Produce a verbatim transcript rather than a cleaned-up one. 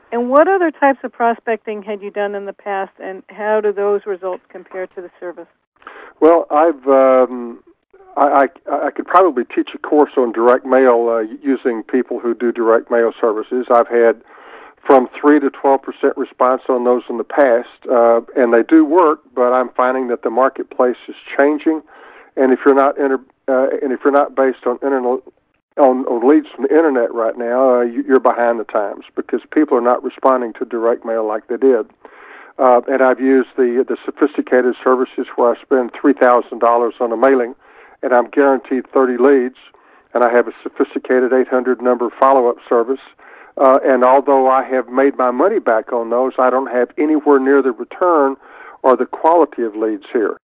And what other types of prospecting had you done in the past, and how do those results compare to the service? Well, I've um, I, I, I could probably teach a course on direct mail uh, using people who do direct mail services. I've had from three to twelve percent response on those in the past, uh, and they do work. But I'm finding that the marketplace is changing, and if you're not inter, uh, and if you're not based on internet on, on leads from the internet right now, uh, you're behind the times because people are not responding to direct mail like they did. Uh, and I've used the the sophisticated services where I spend three thousand dollars on a mailing, and I'm guaranteed thirty leads, and I have a sophisticated eight hundred number follow-up service. Uh, and although I have made my money back on those, I don't have anywhere near the return or the quality of leads here.